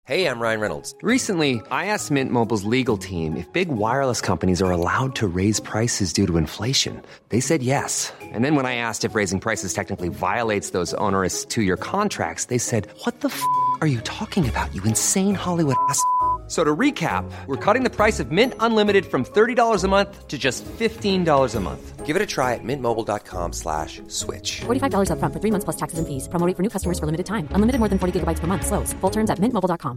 Hey, I'm Ryan Reynolds. Recently, I asked Mint Mobile's legal team if big wireless companies are allowed to raise prices due to inflation. They said yes. And then when I asked if raising prices technically violates those onerous two-year contracts, they said, "What the f*** are you talking about, you insane Hollywood ass?" So to recap, we're cutting the price of Mint Unlimited from $30 a month to just $15 a month. Give it a try at mintmobile.com/switch. $45 up front for 3 months plus taxes and fees. Promo rate for new customers for limited time. Unlimited more than 40 gigabytes per month. Slows full terms at mintmobile.com.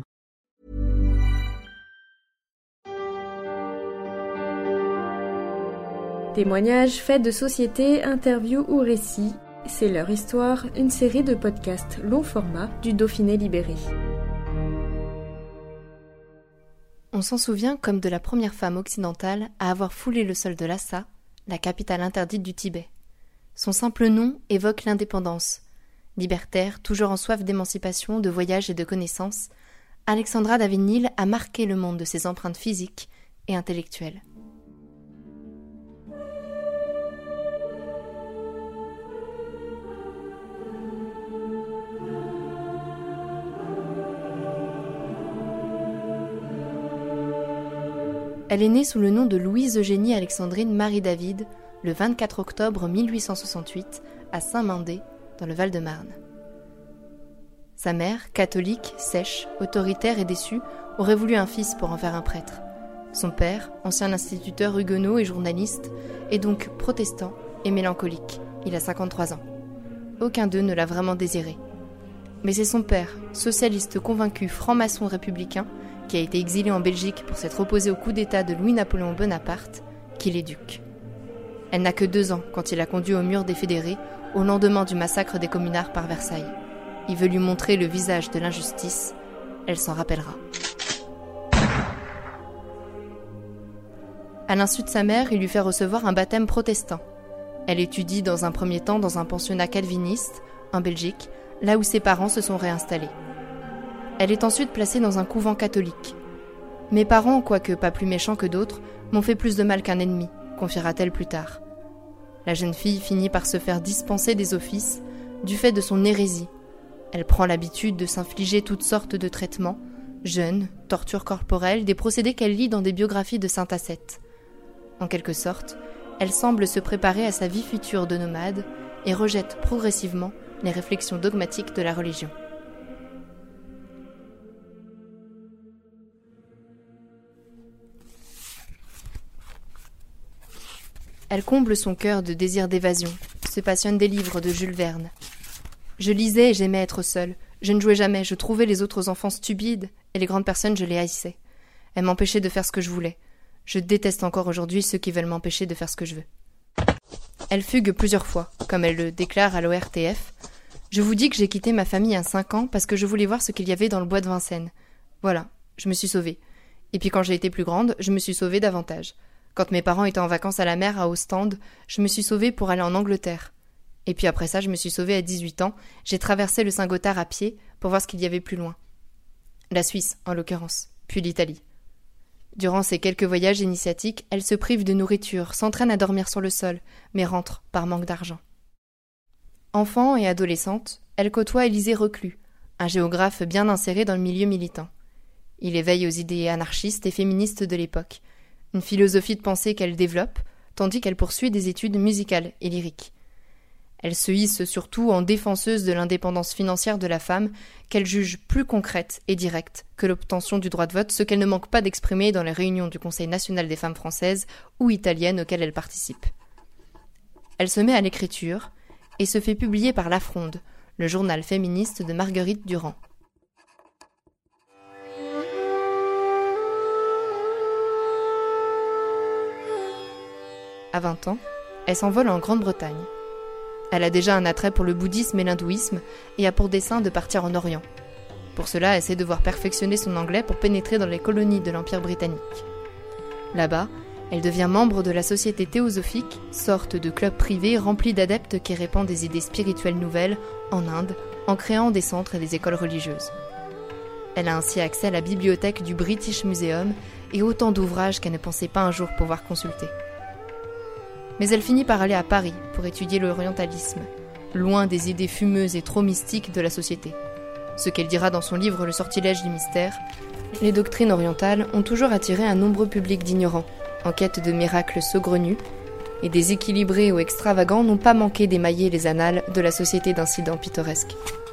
Témoignages, faits de société, interviews ou récits, c'est leur histoire, une série de podcasts long format du Dauphiné libéré. On s'en souvient comme de la première femme occidentale à avoir foulé le sol de Lhasa, la capitale interdite du Tibet. Son simple nom évoque l'indépendance. Libertaire, toujours en soif d'émancipation, de voyage et de connaissances, Alexandra David-Néel a marqué le monde de ses empreintes physiques et intellectuelles. Elle est née sous le nom de Louise-Eugénie Alexandrine Marie-David le 24 octobre 1868 à Saint-Mandé, dans le Val-de-Marne. Sa mère, catholique, sèche, autoritaire et déçue, aurait voulu un fils pour en faire un prêtre. Son père, ancien instituteur huguenot et journaliste, est donc protestant et mélancolique. Il a 53 ans. Aucun d'eux ne l'a vraiment désiré. Mais c'est son père, socialiste convaincu franc-maçon républicain, qui a été exilé en Belgique pour s'être opposé au coup d'État de Louis-Napoléon Bonaparte, qui l'éduque. Elle n'a que 2 ans quand il l'a conduit au mur des fédérés, au lendemain du massacre des communards par Versailles. Il veut lui montrer le visage de l'injustice. Elle s'en rappellera. À l'insu de sa mère, il lui fait recevoir un baptême protestant. Elle étudie dans un premier temps dans un pensionnat calviniste, en Belgique, là où ses parents se sont réinstallés. Elle est ensuite placée dans un couvent catholique. Mes parents, quoique pas plus méchants que d'autres, m'ont fait plus de mal qu'un ennemi, confiera-t-elle plus tard. La jeune fille finit par se faire dispenser des offices du fait de son hérésie. Elle prend l'habitude de s'infliger toutes sortes de traitements, jeûnes, tortures corporelles, des procédés qu'elle lit dans des biographies de saint Ascète. En quelque sorte, elle semble se préparer à sa vie future de nomade et rejette progressivement les réflexions dogmatiques de la religion. Elle comble son cœur de désir d'évasion, se passionne des livres de Jules Verne. Je lisais et j'aimais être seule. Je ne jouais jamais, je trouvais les autres enfants stupides et les grandes personnes, je les haïssais. Elles m'empêchaient de faire ce que je voulais. Je déteste encore aujourd'hui ceux qui veulent m'empêcher de faire ce que je veux. Elle fugue plusieurs fois, comme elle le déclare à l'ORTF. Je vous dis que j'ai quitté ma famille à 5 ans parce que je voulais voir ce qu'il y avait dans le bois de Vincennes. Voilà, je me suis sauvée. Et puis quand j'ai été plus grande, je me suis sauvée davantage. Quand mes parents étaient en vacances à la mer à Ostende, je me suis sauvée pour aller en Angleterre. Et puis après ça, je me suis sauvée à 18 ans. J'ai traversé le Saint-Gothard à pied pour voir ce qu'il y avait plus loin. La Suisse, en l'occurrence, puis l'Italie. Durant ces quelques voyages initiatiques, elle se prive de nourriture, s'entraîne à dormir sur le sol, mais rentre par manque d'argent. Enfant et adolescente, elle côtoie Élisée Reclus, un géographe bien inséré dans le milieu militant. Il éveille aux idées anarchistes et féministes de l'époque. Une philosophie de pensée qu'elle développe, tandis qu'elle poursuit des études musicales et lyriques. Elle se hisse surtout en défenseuse de l'indépendance financière de la femme, qu'elle juge plus concrète et directe que l'obtention du droit de vote, ce qu'elle ne manque pas d'exprimer dans les réunions du Conseil national des femmes françaises ou italiennes auxquelles elle participe. Elle se met à l'écriture et se fait publier par La Fronde, le journal féministe de Marguerite Durand. À 20 ans, elle s'envole en Grande-Bretagne. Elle a déjà un attrait pour le bouddhisme et l'hindouisme et a pour dessein de partir en Orient. Pour cela, elle essaie de devoir perfectionner son anglais pour pénétrer dans les colonies de l'Empire britannique. Là-bas, elle devient membre de la Société théosophique, sorte de club privé rempli d'adeptes qui répandent des idées spirituelles nouvelles en Inde, en créant des centres et des écoles religieuses. Elle a ainsi accès à la bibliothèque du British Museum et autant d'ouvrages qu'elle ne pensait pas un jour pouvoir consulter. Mais elle finit par aller à Paris pour étudier l'orientalisme, loin des idées fumeuses et trop mystiques de la société. Ce qu'elle dira dans son livre Le sortilège du mystère, les doctrines orientales ont toujours attiré un nombreux public d'ignorants, en quête de miracles saugrenus, et déséquilibrés ou extravagants n'ont pas manqué d'émailler les annales de la société d'incidents pittoresques.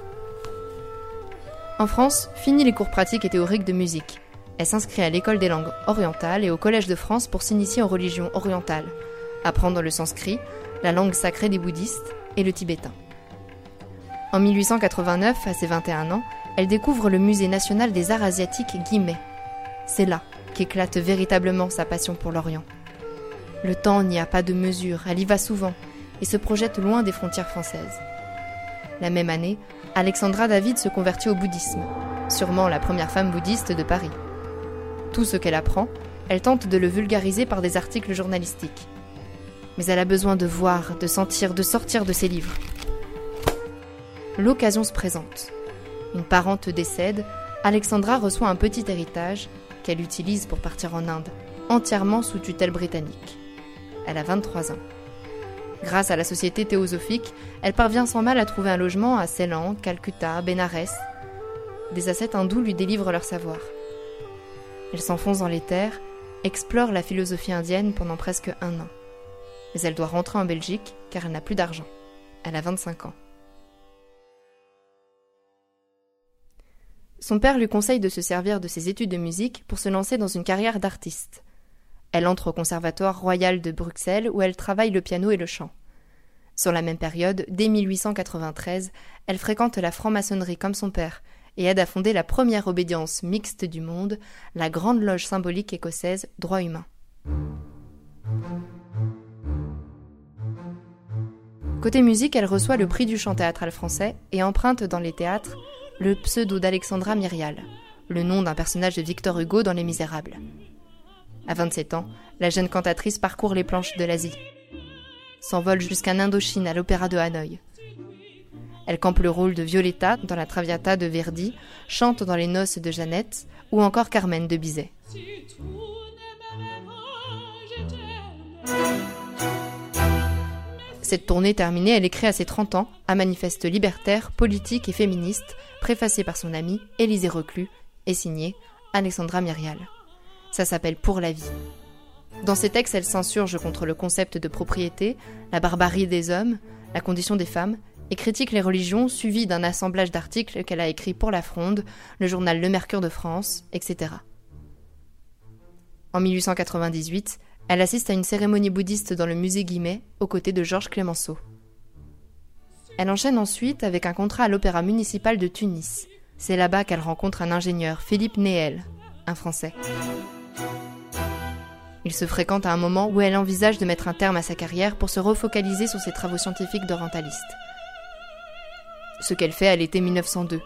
En France, fini les cours pratiques et théoriques de musique. Elle s'inscrit à l'école des langues orientales et au Collège de France pour s'initier aux religions orientales, apprendre le sanskrit, la langue sacrée des bouddhistes, et le tibétain. En 1889, à ses 21 ans, elle découvre le Musée national des arts asiatiques Guimet. C'est là qu'éclate véritablement sa passion pour l'Orient. Le temps n'y a pas de mesure, elle y va souvent et se projette loin des frontières françaises. La même année, Alexandra David se convertit au bouddhisme, sûrement la première femme bouddhiste de Paris. Tout ce qu'elle apprend, elle tente de le vulgariser par des articles journalistiques. Mais elle a besoin de voir, de sentir, de sortir de ses livres. L'occasion se présente. Une parente décède, Alexandra reçoit un petit héritage qu'elle utilise pour partir en Inde, entièrement sous tutelle britannique. Elle a 23 ans. Grâce à la Société théosophique, elle parvient sans mal à trouver un logement à Ceylan, Calcutta, Bénarès. Des ascètes hindous lui délivrent leur savoir. Elle s'enfonce dans les terres, explore la philosophie indienne pendant presque 1 an. Mais elle doit rentrer en Belgique car elle n'a plus d'argent. Elle a 25 ans. Son père lui conseille de se servir de ses études de musique pour se lancer dans une carrière d'artiste. Elle entre au Conservatoire royal de Bruxelles où elle travaille le piano et le chant. Sur la même période, dès 1893, elle fréquente la franc-maçonnerie comme son père et aide à fonder la première obédience mixte du monde, la Grande Loge symbolique écossaise Droit humain. Côté musique, elle reçoit le prix du chant théâtral français et emprunte dans les théâtres le pseudo d'Alexandra Myrial, le nom d'un personnage de Victor Hugo dans Les Misérables. À 27 ans, la jeune cantatrice parcourt les planches de l'Asie, s'envole jusqu'en Indochine à l'Opéra de Hanoï. Elle campe le rôle de Violetta dans la Traviata de Verdi, chante dans Les Noces de Jeannette ou encore Carmen de Bizet. Cette tournée terminée, elle écrit à ses 30 ans un manifeste libertaire, politique et féministe, préfacé par son amie Élisée Reclus et signé Alexandra Myrial. Ça s'appelle Pour la vie. Dans ses textes, elle s'insurge contre le concept de propriété, la barbarie des hommes, la condition des femmes, et critique les religions, suivi d'un assemblage d'articles qu'elle a écrits pour La Fronde, le journal Le Mercure de France, etc. En 1898, elle assiste à une cérémonie bouddhiste dans le musée Guimet, aux côtés de Georges Clemenceau. Elle enchaîne ensuite avec un contrat à l'Opéra municipal de Tunis. C'est là-bas qu'elle rencontre un ingénieur, Philippe Néel, un Français. Ils se fréquentent à un moment où elle envisage de mettre un terme à sa carrière pour se refocaliser sur ses travaux scientifiques d'orientaliste. Ce qu'elle fait à l'été 1902.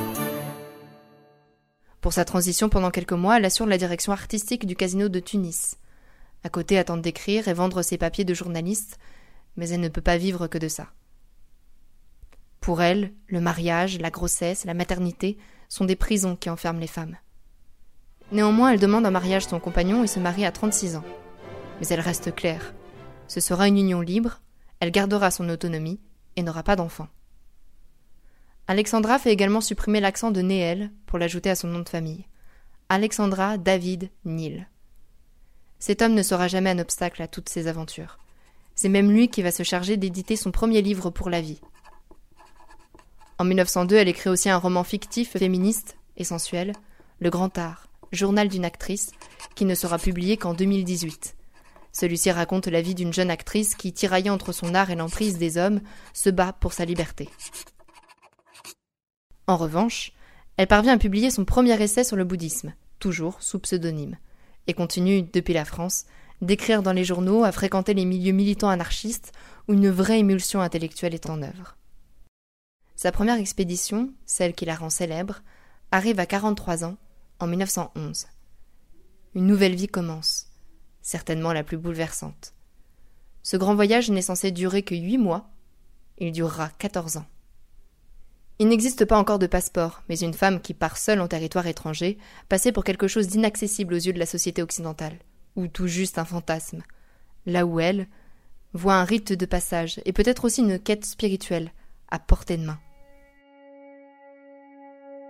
Pour sa transition pendant quelques mois, elle assure la direction artistique du casino de Tunis. À côté, elle tente d'écrire et vendre ses papiers de journaliste, mais elle ne peut pas vivre que de ça. Pour elle, le mariage, la grossesse, la maternité sont des prisons qui enferment les femmes. Néanmoins, elle demande en mariage son compagnon et se marie à 36 ans. Mais elle reste claire. Ce sera une union libre, elle gardera son autonomie et n'aura pas d'enfant. Alexandra fait également supprimer l'accent de Néel pour l'ajouter à son nom de famille. Alexandra David Neal. Cet homme ne sera jamais un obstacle à toutes ses aventures. C'est même lui qui va se charger d'éditer son premier livre pour la vie. En 1902, elle écrit aussi un roman fictif féministe et sensuel, Le Grand Art, journal d'une actrice, qui ne sera publié qu'en 2018. Celui-ci raconte la vie d'une jeune actrice qui, tiraillée entre son art et l'emprise des hommes, se bat pour sa liberté. En revanche, elle parvient à publier son premier essai sur le bouddhisme, toujours sous pseudonyme, et continue, depuis la France, d'écrire dans les journaux, à fréquenter les milieux militants anarchistes où une vraie émulsion intellectuelle est en œuvre. Sa première expédition, celle qui la rend célèbre, arrive à 43 ans, en 1911. Une nouvelle vie commence, certainement la plus bouleversante. Ce grand voyage n'est censé durer que 8 mois, il durera 14 ans. Il n'existe pas encore de passeport, mais une femme qui part seule en territoire étranger passait pour quelque chose d'inaccessible aux yeux de la société occidentale, ou tout juste un fantasme. Là où elle voit un rite de passage, et peut-être aussi une quête spirituelle, à portée de main.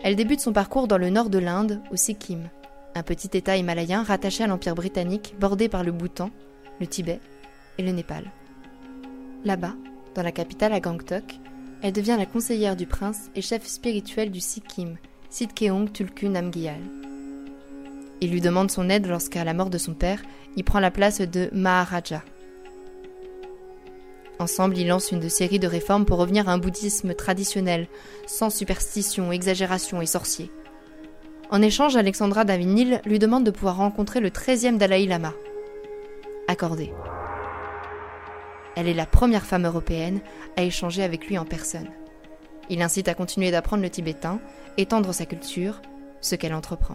Elle débute son parcours dans le nord de l'Inde, au Sikkim, un petit état himalayen rattaché à l'Empire britannique, bordé par le Bhoutan, le Tibet et le Népal. Là-bas, dans la capitale à Gangtok, elle devient la conseillère du prince et chef spirituel du Sikkim, Sidkeong Tulku Namgyal. Il lui demande son aide lorsqu'à la mort de son père, il prend la place de Maharaja. Ensemble, ils lancent une série de réformes pour revenir à un bouddhisme traditionnel, sans superstition, exagération et sorciers. En échange, Alexandra Davinil lui demande de pouvoir rencontrer le 13e Dalai Lama. Accordé. Elle est la première femme européenne à échanger avec lui en personne. Il incite à continuer d'apprendre le tibétain, étendre sa culture, ce qu'elle entreprend.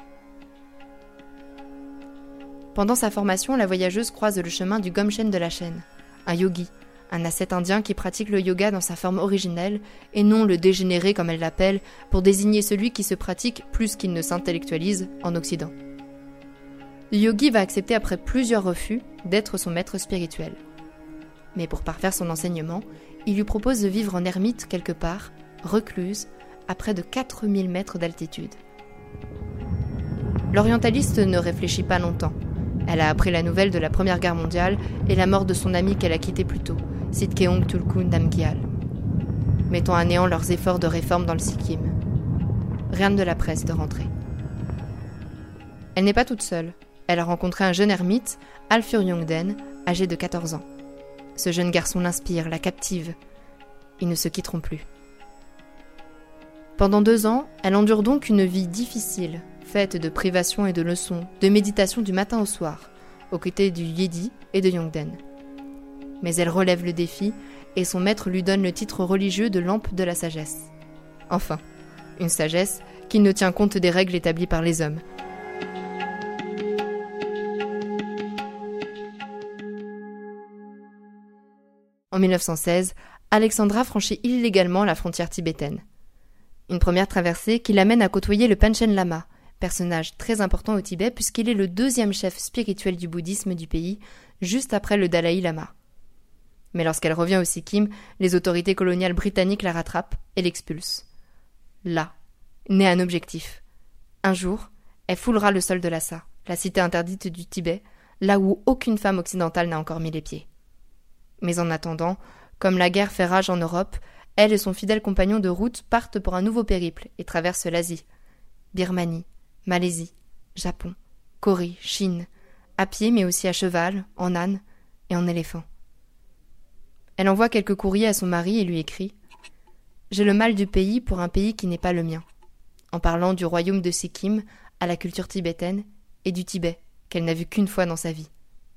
Pendant sa formation, la voyageuse croise le chemin du Gomchen de la Chaîne, un yogi, un ascète indien qui pratique le yoga dans sa forme originelle et non le dégénéré comme elle l'appelle pour désigner celui qui se pratique plus qu'il ne s'intellectualise en Occident. Le yogi va accepter après plusieurs refus d'être son maître spirituel. Mais pour parfaire son enseignement, il lui propose de vivre en ermite quelque part, recluse, à près de 4000 mètres d'altitude. L'orientaliste ne réfléchit pas longtemps. Elle a appris la nouvelle de la Première Guerre mondiale et la mort de son ami qu'elle a quitté plus tôt, Sidkeong Tulku Namgyal, mettant à néant leurs efforts de réforme dans le Sikkim. Rien ne la presse de rentrer. Elle n'est pas toute seule. Elle a rencontré un jeune ermite, Alfur Yongden, âgé de 14 ans. Ce jeune garçon l'inspire, la captive. Ils ne se quitteront plus. Pendant 2 ans, elle endure donc une vie difficile, faite de privations et de leçons, de méditation du matin au soir, aux côtés du Yedi et de Yongden. Mais elle relève le défi et son maître lui donne le titre religieux de lampe de la sagesse. Enfin, une sagesse qui ne tient compte des règles établies par les hommes. En 1916, Alexandra franchit illégalement la frontière tibétaine. Une première traversée qui l'amène à côtoyer le Panchen Lama, personnage très important au Tibet puisqu'il est le 2e chef spirituel du bouddhisme du pays, juste après le Dalai Lama. Mais lorsqu'elle revient au Sikkim, les autorités coloniales britanniques la rattrapent et l'expulsent. Là, naît un objectif. Un jour, elle foulera le sol de Lhasa, la cité interdite du Tibet, là où aucune femme occidentale n'a encore mis les pieds. Mais en attendant, comme la guerre fait rage en Europe, elle et son fidèle compagnon de route partent pour un nouveau périple et traversent l'Asie. Birmanie, Malaisie, Japon, Corée, Chine, à pied mais aussi à cheval, en âne et en éléphant. Elle envoie quelques courriers à son mari et lui écrit « J'ai le mal du pays pour un pays qui n'est pas le mien », en parlant du royaume de Sikkim à la culture tibétaine et du Tibet, qu'elle n'a vu qu'une fois dans sa vie.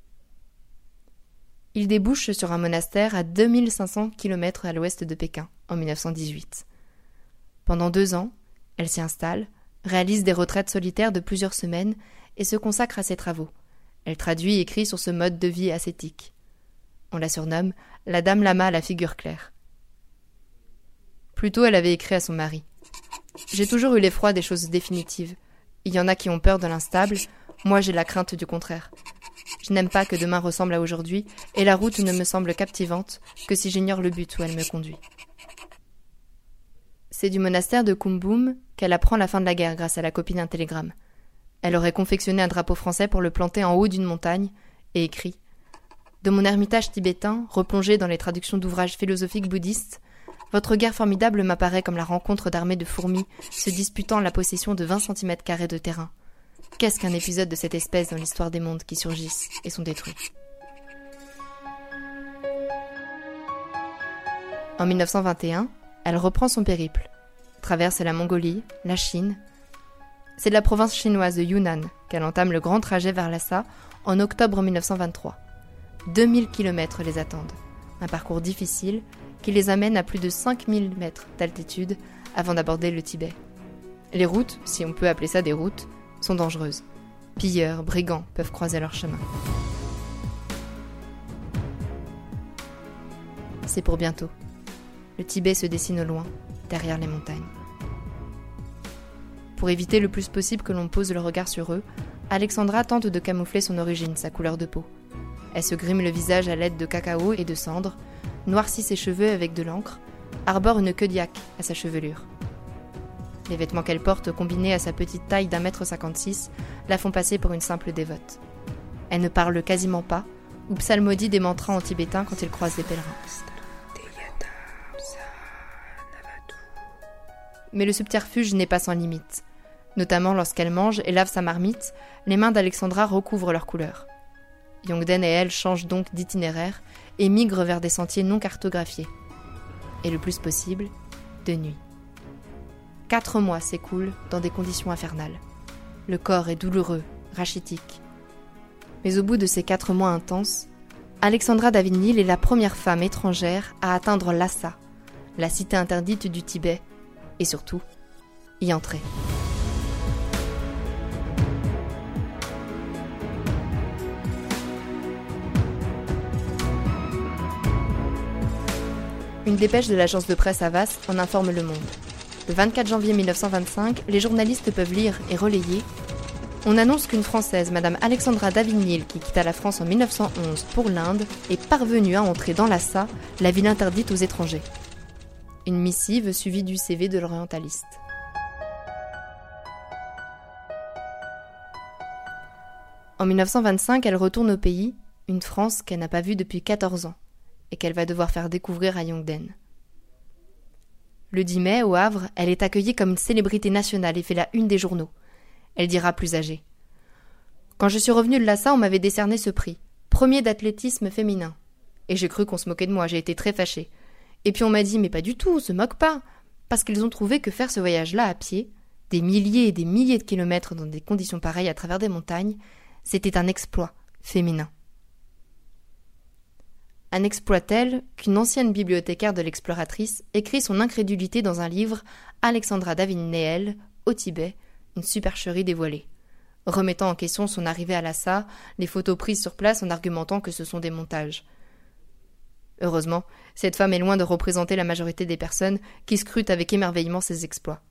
Il débouche sur un monastère à 2500 km à l'ouest de Pékin, en 1918. Pendant 2 ans, elle s'y installe, réalise des retraites solitaires de plusieurs semaines et se consacre à ses travaux. Elle traduit et écrit sur ce mode de vie ascétique. On la surnomme la Dame Lama à la figure claire. Plus tôt, elle avait écrit à son mari. « J'ai toujours eu l'effroi des choses définitives. Il y en a qui ont peur de l'instable, moi j'ai la crainte du contraire. Je n'aime pas que demain ressemble à aujourd'hui, et la route ne me semble captivante que si j'ignore le but où elle me conduit. » C'est du monastère de Kumbum qu'elle apprend la fin de la guerre grâce à la copie d'un télégramme. Elle aurait confectionné un drapeau français pour le planter en haut d'une montagne et écrit « De mon ermitage tibétain, replongé dans les traductions d'ouvrages philosophiques bouddhistes, votre guerre formidable m'apparaît comme la rencontre d'armées de fourmis se disputant la possession de 20 cm² de terrain. Qu'est-ce qu'un épisode de cette espèce dans l'histoire des mondes qui surgissent et sont détruits ?» En 1921, elle reprend son périple, traverse la Mongolie, la Chine. C'est de la province chinoise de Yunnan qu'elle entame le grand trajet vers Lhasa en octobre 1923. 2000 km les attendent, un parcours difficile qui les amène à plus de 5000 mètres d'altitude avant d'aborder le Tibet. Les routes, si on peut appeler ça des routes, sont dangereuses. Pilleurs, brigands peuvent croiser leur chemin. C'est pour bientôt. Le Tibet se dessine au loin, derrière les montagnes. Pour éviter le plus possible que l'on pose le regard sur eux, Alexandra tente de camoufler son origine, sa couleur de peau. Elle se grime le visage à l'aide de cacao et de cendre, noircit ses cheveux avec de l'encre, arbore une queue d'yak à sa chevelure. Les vêtements qu'elle porte, combinés à sa petite taille d'1,56 m, la font passer pour une simple dévote. Elle ne parle quasiment pas, ou psalmodie des mantras en tibétain quand il croise des pèlerins. Mais le subterfuge n'est pas sans limite. Notamment lorsqu'elle mange et lave sa marmite, les mains d'Alexandra recouvrent leur couleur. Yongden et elle changent donc d'itinéraire et migrent vers des sentiers non cartographiés. Et le plus possible, de nuit. 4 mois s'écoulent dans des conditions infernales. Le corps est douloureux, rachitique. Mais au bout de ces 4 mois intenses, Alexandra David-Néel est la première femme étrangère à atteindre Lhasa, la cité interdite du Tibet, et surtout, y entrer. Une dépêche de l'agence de presse Havas en informe Le Monde. Le 24 janvier 1925, les journalistes peuvent lire et relayer. On annonce qu'une Française, Madame Alexandra David-Néel, qui quitta la France en 1911 pour l'Inde, est parvenue à entrer dans Lhasa, la ville interdite aux étrangers. Une missive suivie du CV de l'orientaliste. En 1925, elle retourne au pays, une France qu'elle n'a pas vue depuis 14 ans, et qu'elle va devoir faire découvrir à Yongden. Le 10 mai, au Havre, elle est accueillie comme une célébrité nationale et fait la une des journaux. Elle dira plus âgée. « Quand je suis revenue de Lhasa, on m'avait décerné ce prix, premier d'athlétisme féminin. Et j'ai cru qu'on se moquait de moi, j'ai été très fâchée. Et puis on m'a dit, mais pas du tout, on se moque pas, parce qu'ils ont trouvé que faire ce voyage-là à pied, des milliers et des milliers de kilomètres dans des conditions pareilles à travers des montagnes, c'était un exploit féminin. Un exploit tel qu'une ancienne bibliothécaire de l'exploratrice écrit son incrédulité dans un livre Alexandra David-Néel, au Tibet, une supercherie dévoilée, remettant en question son arrivée à Lhasa, les photos prises sur place en argumentant que ce sont des montages. Heureusement, cette femme est loin de représenter la majorité des personnes qui scrutent avec émerveillement ses exploits.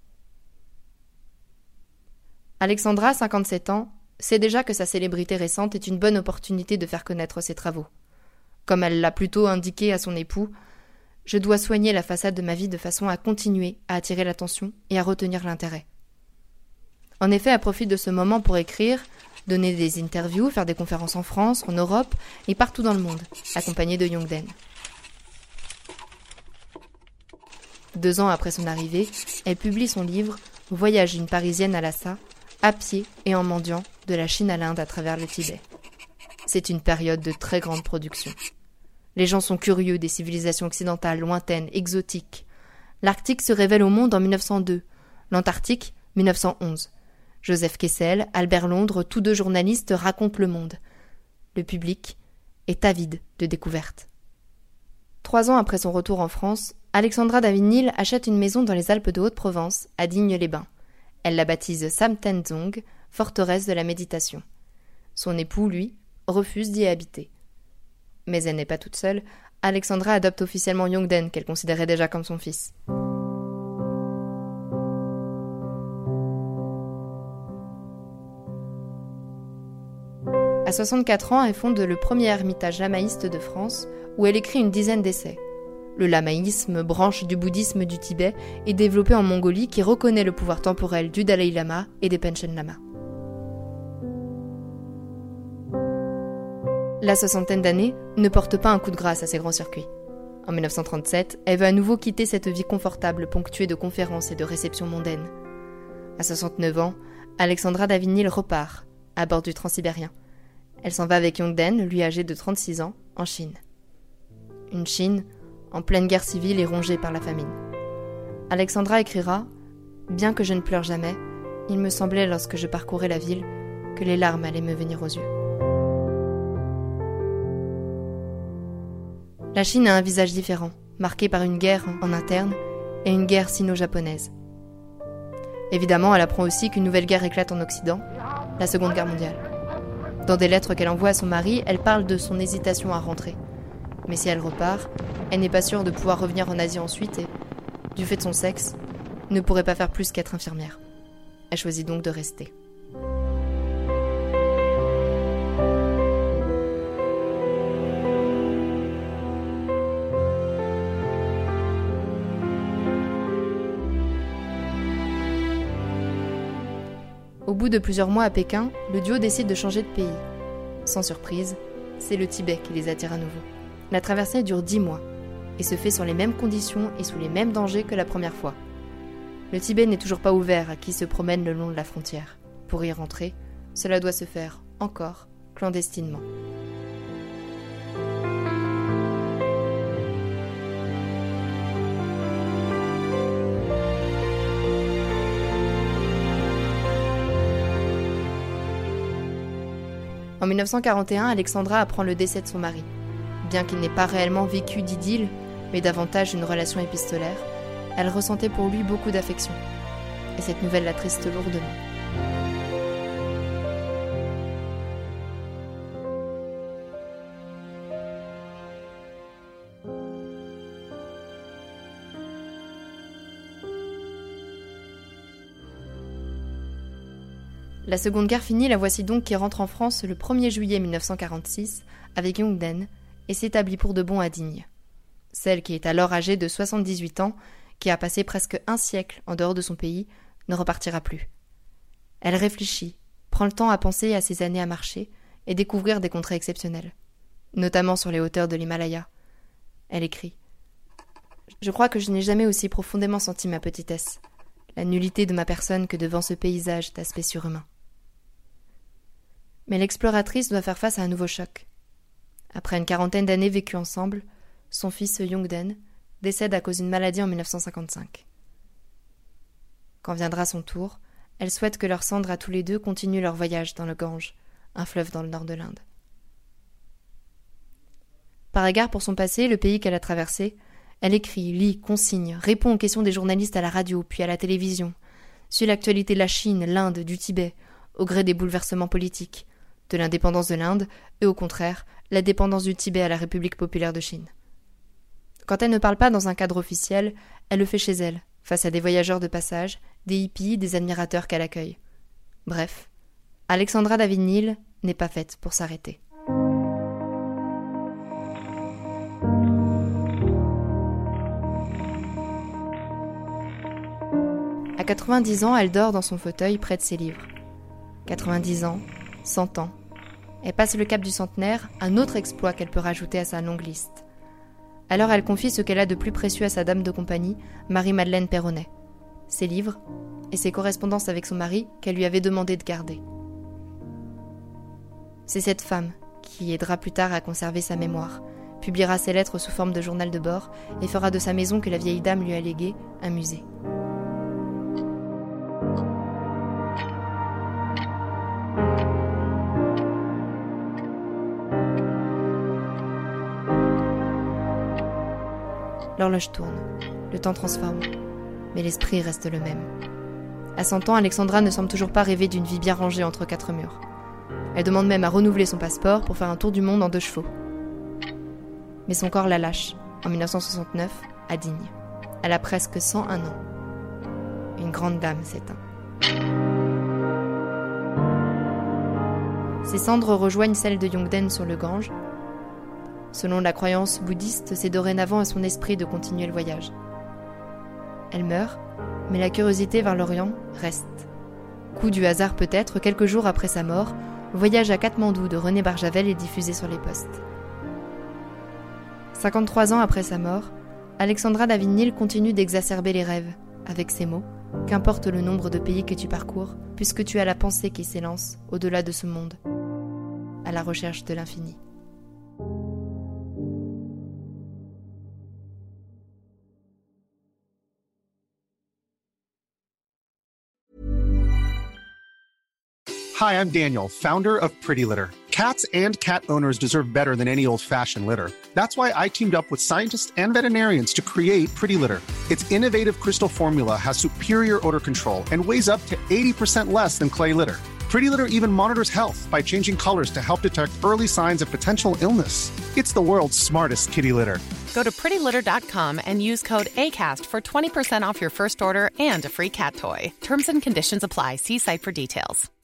Alexandra, 57 ans, sait déjà que sa célébrité récente est une bonne opportunité de faire connaître ses travaux. Comme elle l'a plutôt indiqué à son époux, « Je dois soigner la façade de ma vie de façon à continuer à attirer l'attention et à retenir l'intérêt. » En effet, elle profite de ce moment pour écrire, donner des interviews, faire des conférences en France, en Europe et partout dans le monde, accompagnée de Yongden. 2 ans après son arrivée, elle publie son livre « Voyage d'une Parisienne à Lhasa », à pied et en mendiant, de la Chine à l'Inde à travers le Tibet. C'est une période de très grande production. Les gens sont curieux des civilisations occidentales lointaines, exotiques. L'Arctique se révèle au monde en 1902, l'Antarctique 1911. Joseph Kessel, Albert Londres, tous 2 journalistes racontent le monde. Le public est avide de découvertes. 3 ans après son retour en France, Alexandra David-Néel achète une maison dans les Alpes de Haute-Provence, à Digne-les-Bains. Elle la baptise Sam Tenzong, forteresse de la méditation. Son époux, lui, refuse d'y habiter. Mais elle n'est pas toute seule, Alexandra adopte officiellement Yongden, qu'elle considérait déjà comme son fils. À 64 ans, elle fonde le premier ermitage lamaïste de France, où elle écrit une dizaine d'essais. Le lamaïsme, branche du bouddhisme du Tibet, est développé en Mongolie qui reconnaît le pouvoir temporel du Dalai Lama et des Panchen Lama. La 60aine d'années ne porte pas un coup de grâce à ces grands circuits. En 1937, elle veut à nouveau quitter cette vie confortable ponctuée de conférences et de réceptions mondaines. À 69 ans, Alexandra David-Néel repart, à bord du Transsibérien. Elle s'en va avec Yongden, lui âgé de 36 ans, en Chine. Une Chine en pleine guerre civile et rongée par la famine. Alexandra écrira « Bien que je ne pleure jamais, il me semblait lorsque je parcourais la ville que les larmes allaient me venir aux yeux. » La Chine a un visage différent, marqué par une guerre en interne et une guerre sino-japonaise. Évidemment, elle apprend aussi qu'une nouvelle guerre éclate en Occident, la Seconde Guerre mondiale. Dans des lettres qu'elle envoie à son mari, elle parle de son hésitation à rentrer. Mais si elle repart, elle n'est pas sûre de pouvoir revenir en Asie ensuite et, du fait de son sexe, ne pourrait pas faire plus qu'être infirmière. Elle choisit donc de rester. Au bout de plusieurs mois à Pékin, le duo décide de changer de pays. Sans surprise, c'est le Tibet qui les attire à nouveau. La traversée dure 10 mois et se fait sur les mêmes conditions et sous les mêmes dangers que la première fois. Le Tibet n'est toujours pas ouvert à qui se promène le long de la frontière. Pour y rentrer, cela doit se faire, encore, clandestinement. En 1941, Alexandra apprend le décès de son mari. Bien qu'il n'ait pas réellement vécu d'idylle, mais davantage une relation épistolaire, elle ressentait pour lui beaucoup d'affection. Et cette nouvelle l'attriste lourdement. La Seconde Guerre finie, la voici donc qui rentre en France le 1er juillet 1946 avec Yongden et s'établit pour de bon à Digne. Celle qui est alors âgée de 78 ans, qui a passé presque un siècle en dehors de son pays, ne repartira plus. Elle réfléchit, prend le temps à penser à ses années à marcher et découvrir des contrées exceptionnelles, notamment sur les hauteurs de l'Himalaya. Elle écrit « Je crois que je n'ai jamais aussi profondément senti ma petitesse, la nullité de ma personne que devant ce paysage d'aspect surhumain. » Mais l'exploratrice doit faire face à un nouveau choc. Après une quarantaine d'années vécues ensemble, son fils Yongden décède à cause d'une maladie en 1955. Quand viendra son tour, elle souhaite que leurs cendres à tous les deux continuent leur voyage dans le Gange, un fleuve dans le nord de l'Inde. Par égard pour son passé, le pays qu'elle a traversé, elle écrit, lit, consigne, répond aux questions des journalistes à la radio puis à la télévision, suit l'actualité de la Chine, l'Inde, du Tibet, au gré des bouleversements politiques, de l'indépendance de l'Inde et au contraire, la dépendance du Tibet à la République populaire de Chine. Quand elle ne parle pas dans un cadre officiel, elle le fait chez elle, face à des voyageurs de passage, des hippies, des admirateurs qu'elle accueille. Bref, Alexandra David-Néel n'est pas faite pour s'arrêter. À 90 ans, elle dort dans son fauteuil près de ses livres. 90 ans, 100 ans. Elle passe le cap du centenaire, un autre exploit qu'elle peut rajouter à sa longue liste. Alors elle confie ce qu'elle a de plus précieux à sa dame de compagnie, Marie-Madeleine Perronnet. Ses livres et ses correspondances avec son mari qu'elle lui avait demandé de garder. C'est cette femme qui aidera plus tard à conserver sa mémoire, publiera ses lettres sous forme de journal de bord et fera de sa maison que la vieille dame lui a léguée un musée. L'horloge tourne, le temps transforme, mais l'esprit reste le même. À 100 ans, Alexandra ne semble toujours pas rêver d'une vie bien rangée entre quatre murs. Elle demande même à renouveler son passeport pour faire un tour du monde en 2 chevaux. Mais son corps la lâche, en 1969, à Digne. Elle a presque 101 ans. Une grande dame s'éteint. Ses cendres rejoignent celles de Yongden sur le Gange. Selon la croyance bouddhiste, c'est dorénavant à son esprit de continuer le voyage. Elle meurt, mais la curiosité vers l'Orient reste. Coup du hasard peut-être, quelques jours après sa mort, Voyage à Katmandou de René Barjavel est diffusé sur les postes. 53 ans après sa mort, Alexandra David-Néel continue d'exacerber les rêves, avec ces mots « Qu'importe le nombre de pays que tu parcours, puisque tu as la pensée qui s'élance au-delà de ce monde, à la recherche de l'infini. » Hi, I'm Daniel, founder of Pretty Litter. Cats and cat owners deserve better than any old-fashioned litter. That's why I teamed up with scientists and veterinarians to create Pretty Litter. Its innovative crystal formula has superior odor control and weighs up to 80% less than clay litter. Pretty Litter even monitors health by changing colors to help detect early signs of potential illness. It's the world's smartest kitty litter. Go to prettylitter.com and use code ACAST for 20% off your first order and a free cat toy. Terms and conditions apply. See site for details.